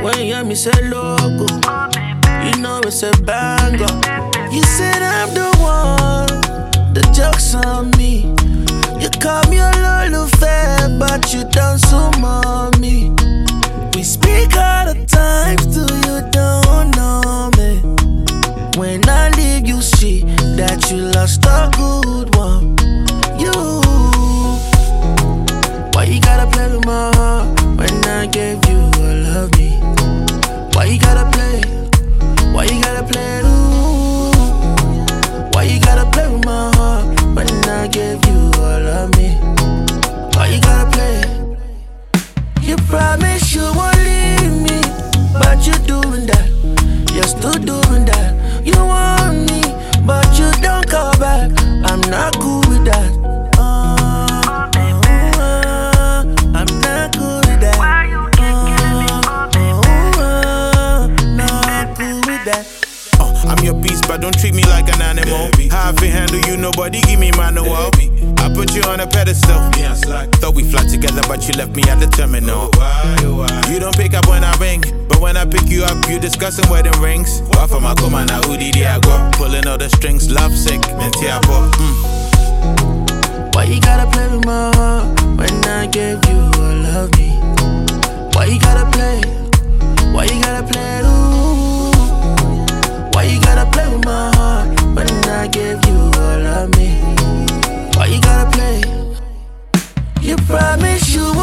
When you hear me say logo, you know it's a banger. You said I'm the one, the joke's on me. You call me a lolufe, but you don't summon me. We speak all the time, still you don't know me. When I leave, you see that you lost a good one. Why you gotta play with my heart when I gave you all of me? Why you gotta play? Why you gotta play? Ooh. Why you gotta play with my heart when I gave you all of me? Why you gotta play? You promise you won't leave me, but you're doing that. You're still doing that. You want me, but you don't call back. I'm not cool with that. I'm not good with that. Not cool with that. I'm your beast, but don't treat me like an animal. How I fi handle you, nobody give me manual. I put you on a pedestal. Thought we fly together, but you left me at the terminal. You don't pick up when I ring, but when I pick you up, you discussing wedding rings. Why for my come na udi diago, pulling all the strings, love sick, mentiapo. Why you gotta play with my heart when I gave you all of me? Why you gotta play? Why you gotta play? Ooh. Why you gotta play with my heart when I gave you all of me? Why you gotta play? You promise you